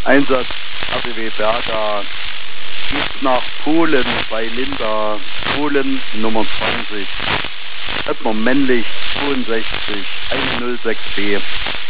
Einsatz RTW Berga geht nach Polen bei Linda, Polen Nummer 20. Hört man männlich 62 106B.